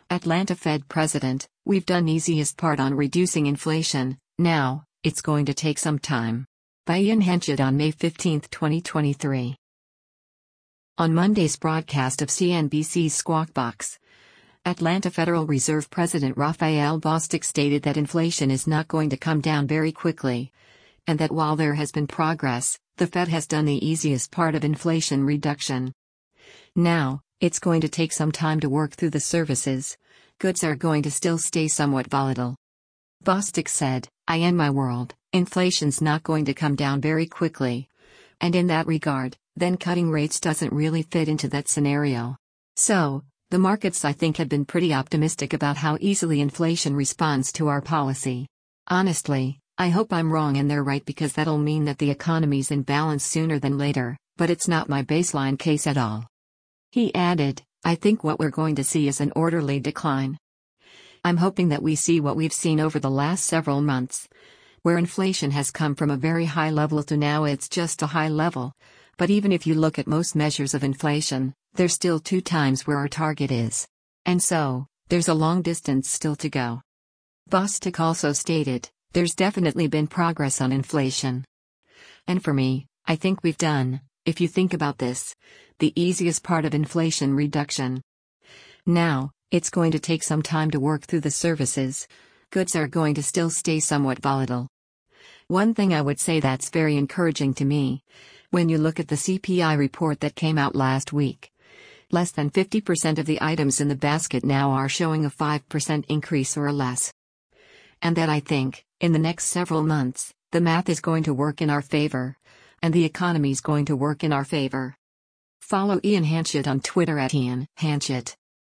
Atlanta Fed President, "We've done easiest part on reducing inflation, now, it's going to take some time." By Ian Hanchett on May 15, 2023. On Monday's broadcast of CNBC's Squawk Box, Atlanta Federal Reserve President Raphael Bostic stated that inflation is not going to come down very quickly, and that while there has been progress, the Fed has done the easiest part of inflation reduction. Now, it's going to take some time to work through the services. Goods are going to still stay somewhat volatile. Bostic said, "In my world, inflation's not going to come down very quickly. And in that regard, then cutting rates doesn't really fit into that scenario. So, the markets I think have been pretty optimistic about how easily inflation responds to our policy. Honestly, I hope I'm wrong and they're right because that'll mean that the economy's in balance sooner than later, but it's not my baseline case at all." He added, "I think what we're going to see is an orderly decline. I'm hoping that we see what we've seen over the last several months, where inflation has come from a very high level to now it's just a high level. But even if you look at most measures of inflation, they're still 2 times where our target is. And so, there's a long distance still to go." Bostic also stated, "There's definitely been progress on inflation. And for me, I think we've done, if you think about this, the easiest part of inflation reduction. Now, it's going to take some time to work through the services. Goods are going to still stay somewhat volatile. One thing I would say that's very encouraging to me, when you look at the CPI report that came out last week, less than 50% of the items in the basket now are showing a 5% increase or less. And that I think, in the next several months, the math is going to work in our favor, and the economy's going to work in our favor." Follow Ian Hanchett on Twitter @IanHanchett.